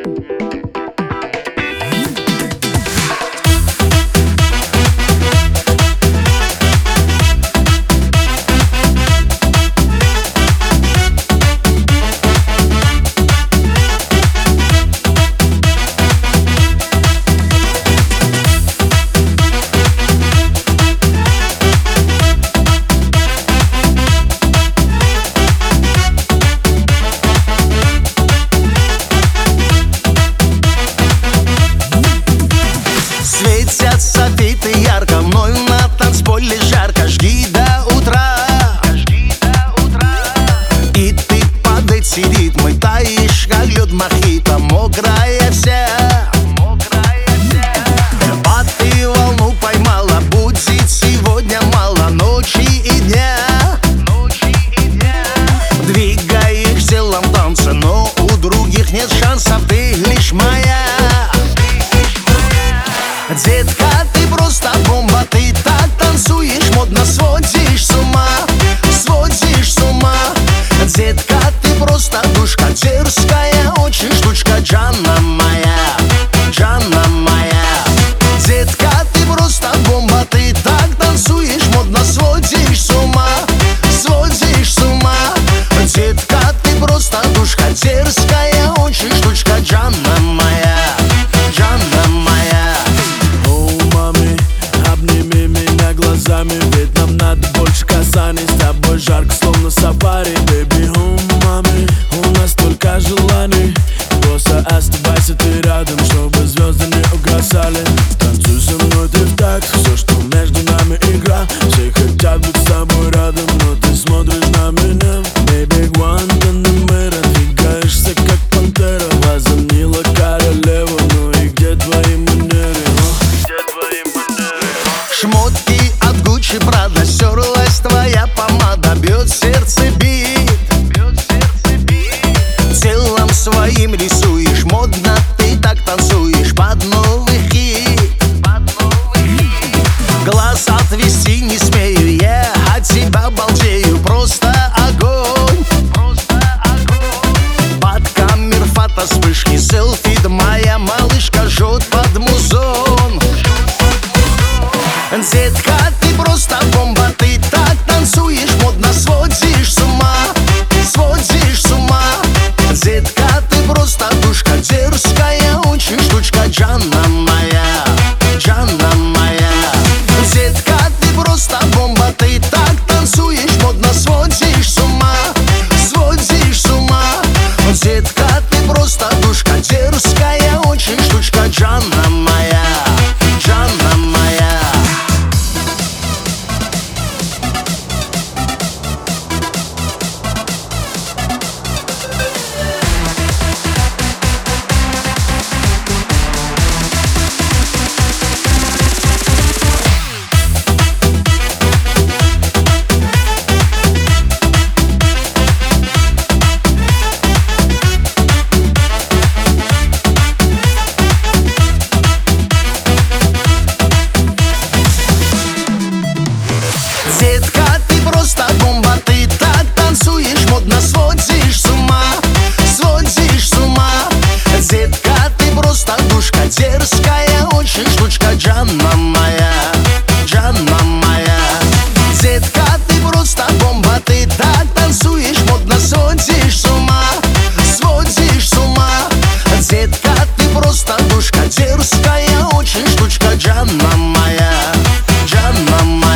Светят софиты ярко, вновь на танцполе жарко. Жги до утра, и ты под эти ритмы таишь, как лед мохито, мокрая вся. А ты волну поймала, будет сегодня мало ночи и дня. Двигаешь телом танца, но у других нет шансов, ты лишь моя. Детка, ты просто бомба, ты так танцуешь, модно сводишь с ума, сводишь с ума. Детка, ты просто душка, дерзкая очень штучка, Джанна моя, Джанна моя. Детка, ты просто бомба, ты так танцуешь, модно сводишь с ума, сводишь с ума. Детка, ты просто душка, дерзкая очень штучка, Джанна моя, Джанна моя. Ведь нам надо больше касаний, с тобой жарко, словно сафари. Baby, маме, у нас столько желаний. Просто оставайся ты рядом, чтобы звезды не угасали. Танцуй со мной ты в такт, все, что между нами игра. Все хотят быть с тобой рядом, но ты смотришь на меня. Baby, Гуантанамера, двигаешься как пантера. Возомнила королеву, ну и где твои манеры? Где твои манеры? Шмотки от Гуччи, Прада, стерлась твоя помада, бьет сердце бит, телом своим рисуешь, модно ты так танцуешь под новый хит. Глаз отвести не смею, я от тебя балдею, просто огонь. Под камер фото вспышки, селфи, моя малышка жжет под музон. Детка, ты просто бомба, ты так танцуешь, модно сводишь с ума, сводишь с ума. Детка, ты просто душка, дерзкая очень штучка, Джанна моя, Джанна моя. Детка, ты просто бомба, ты так танцуешь, модно сводишь с ума, сводишь с ума. Детка, ты просто душка, дерзкая очень штучка, Джанна моя, Джанна моя. Детка, ты просто бомба, ты так танцуешь, модно сводишь с ума, сводишь с ума. Детка, ты просто душка, дерзкая очень штучка, Джанна моя, Джанна моя. Детка, ты просто бомба, ты так танцуешь, модно сводишь с ума, сводишь с ума. Детка, ты просто душка, дерзкая очень штучка, Джанна моя, Джанна моя.